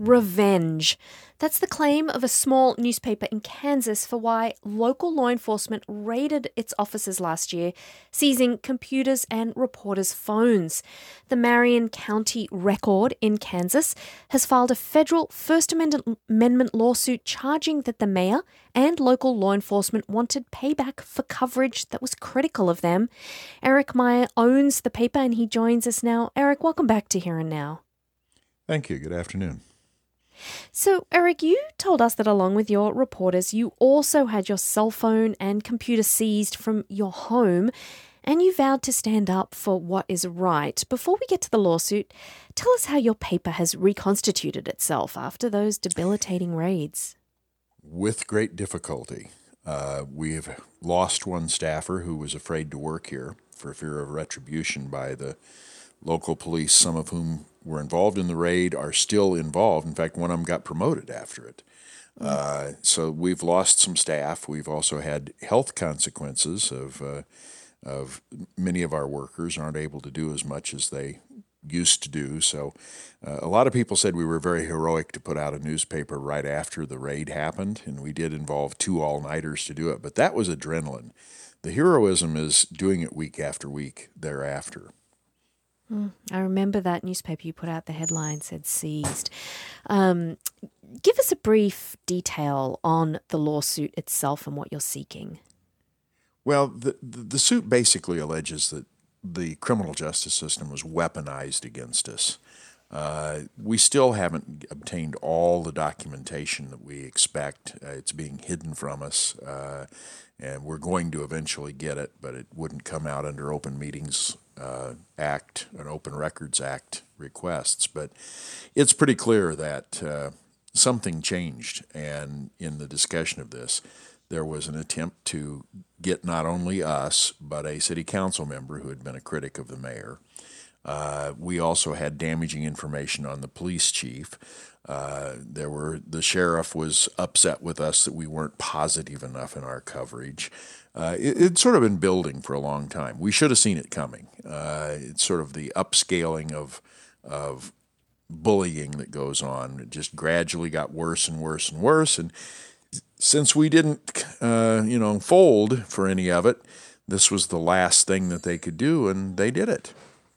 revenge. That's the claim of a small newspaper in Kansas for why local law enforcement raided its offices last year, seizing computers and reporters' phones. The Marion County Record in Kansas has filed a federal First Amendment lawsuit charging that the mayor and local law enforcement wanted payback for coverage that was critical of them. Eric Meyer owns the paper and he joins us now. Eric, welcome back to Here and Now. Thank you. Good afternoon. So, Eric, you told us that along with your reporters, you also had your cell phone and computer seized from your home, and you vowed to stand up for what is right. Before we get to the lawsuit, tell us how your paper has reconstituted itself after those debilitating raids. With great difficulty. We've lost one staffer who was afraid to work here for fear of retribution by the local police, some of whom were involved in the raid, are still involved. In fact, one of them got promoted after it. So we've lost some staff. We've also had health consequences of many of our workers aren't able to do as much as they used to do. So a lot of people said we were very heroic to put out a newspaper right after the raid happened, and we did involve 2 all-nighters to do it. But that was adrenaline. The heroism is doing it week after week thereafter. I remember that newspaper you put out, the headline said seized. Give us a brief detail on the lawsuit itself and what you're seeking. Well, the suit basically alleges that the criminal justice system was weaponized against us. We still haven't obtained all the documentation that we expect. It's being hidden from us, and we're going to eventually get it, but it wouldn't come out under Open Meetings Act, an Open Records Act requests. But it's pretty clear that something changed, and in the discussion of this, there was an attempt to get not only us, but a city council member who had been a critic of the mayor. We also had damaging information on the police chief. The sheriff was upset with us that we weren't positive enough in our coverage. It's sort of been building for a long time. We should have seen it coming. It's sort of the upscaling of bullying that goes on. It just gradually got worse and worse and worse. And since we didn't, fold for any of it, this was the last thing that they could do, and they did it.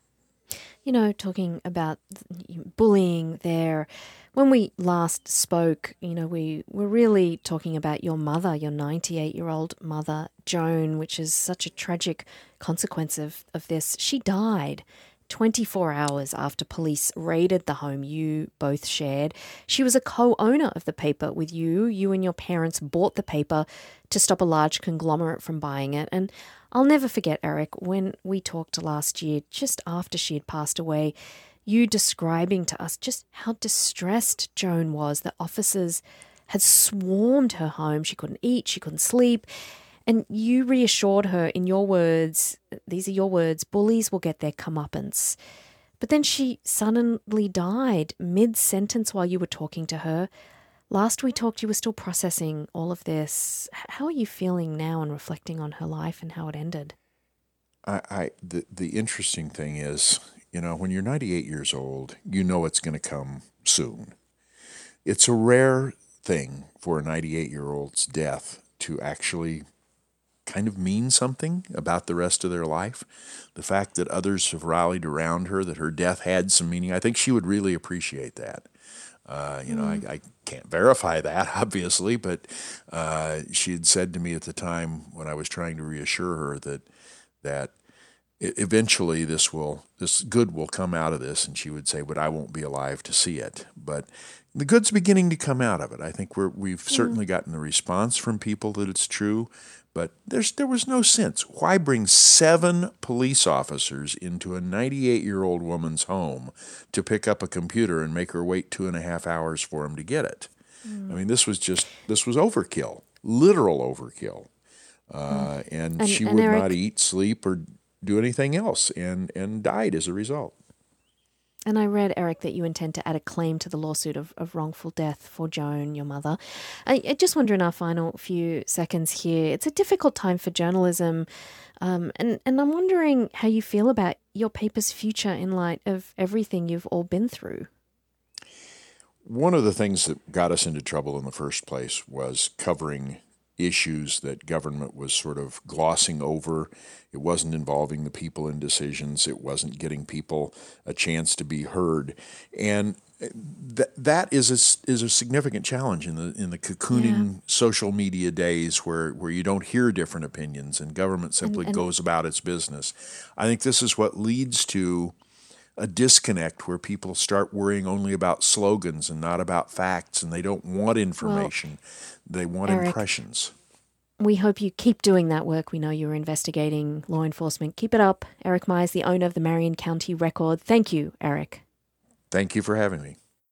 Talking about bullying there, when we last spoke, we were really talking about your mother, your 98-year-old mother, Joan, which is such a tragic consequence of this. She died 24 hours after police raided the home you both shared. She was a co-owner of the paper with you. You and your parents bought the paper to stop a large conglomerate from buying it. And I'll never forget, Eric, when we talked last year, just after she had passed away, you describing to us just how distressed Joan was. The officers had swarmed her home. She couldn't eat, she couldn't sleep. And you reassured her in your words, these are your words, bullies will get their comeuppance. But then she suddenly died mid-sentence while you were talking to her. Last we talked, you were still processing all of this. How are you feeling now and reflecting on her life and how it ended? The interesting thing is, when you're 98 years old, you know it's going to come soon. It's a rare thing for a 98-year-old's death to actually kind of mean something about the rest of their life. The fact that others have rallied around her, that her death had some meaning, I think she would really appreciate that. I can't verify that, obviously, but she had said to me at the time when I was trying to reassure her that eventually this good will come out of this, and she would say, but I won't be alive to see it. But the good's beginning to come out of it. I think we've certainly gotten the response from people that it's true, but there was no sense. Why bring 7 police officers into a 98-year-old woman's home to pick up a computer and make her wait 2.5 hours for them to get it? I mean, this was overkill, literal overkill. And she would Eric, not eat, sleep, or do anything else, and died as a result. And I read, Eric, that you intend to add a claim to the lawsuit of wrongful death for Joan, your mother. I just wonder in our final few seconds here, it's a difficult time for journalism, and I'm wondering how you feel about your paper's future in light of everything you've all been through. One of the things that got us into trouble in the first place was covering issues that government was sort of glossing over. It wasn't involving the people in decisions. It wasn't getting people a chance to be heard, and that is a significant challenge in the cocooning social media days where you don't hear different opinions and government simply And goes about its business. I think this is what leads to a disconnect where people start worrying only about slogans and not about facts, and they don't want well, information. They want Eric, impressions. we hope you keep doing that work. We know you're investigating law enforcement. Keep it up. Eric Myers, the owner of the Marion County Record. Thank you, Eric. Thank you for having me.